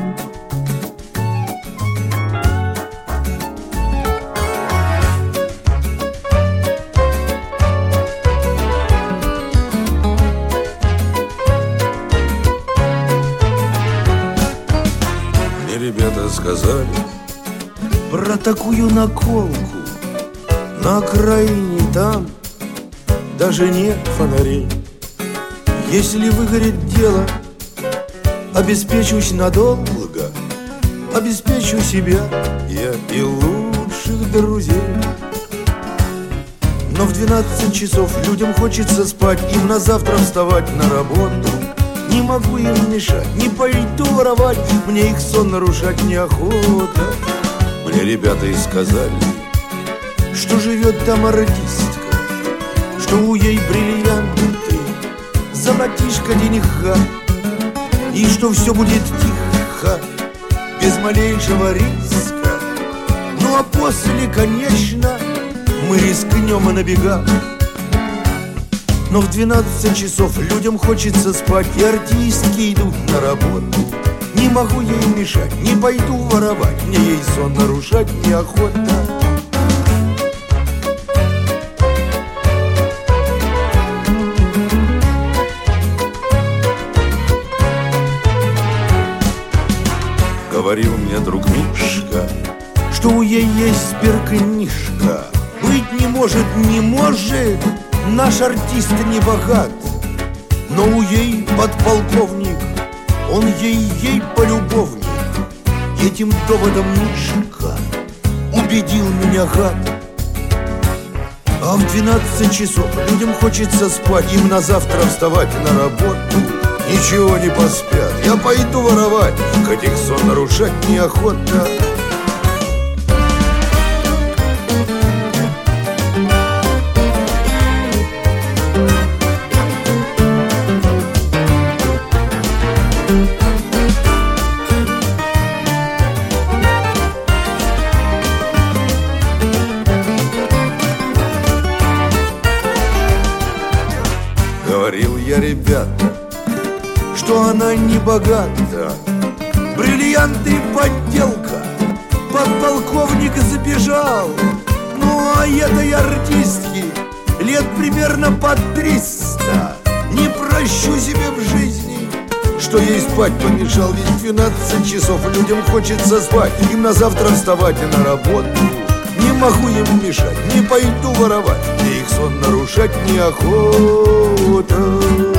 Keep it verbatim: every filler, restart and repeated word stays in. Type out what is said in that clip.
Ребята сказали про такую наколку. На окраине там даже нет фонарей. Если выгорит дело, обеспечусь надолго, обеспечу себя я и лучших друзей. Но в двенадцать часов людям хочется спать, им на завтра вставать на работу. Не могу им мешать, не пойду воровать, мне их сон нарушать неохота. Мне ребята и сказали, что живет там артистка, что у ей бриллианты, золотишко, денега, и что все будет тихо, без малейшего риска. Ну а после, конечно, мы рискнем и набегаем. Но в двенадцать часов людям хочется спать, и артистки идут на работу. Не могу ей мешать, не пойду воровать, мне ей сон нарушать неохота. Говорил мне друг Мишка, что у ей есть сберкнижка. Быть не может, не может, наш артист не богат, но у ей подполковник, он ей-ей полюбовник. Этим доводом Мишка убедил меня, гад. А в двенадцать часов людям хочется спать, им на завтра вставать на работу. Ничего не поспят, я пойду воровать, хоть их сон нарушать неохота. Говорил я, ребята, что она не богата, бриллианты подделка, подполковник забежал. Ну а этой артистке лет примерно по триста. Не прощу себе в жизни, что ей спать помешал. Ведь в двенадцать часов людям хочется спать, им на завтра вставать и на работу. Не могу им мешать, не пойду воровать, мне их сон нарушать неохота.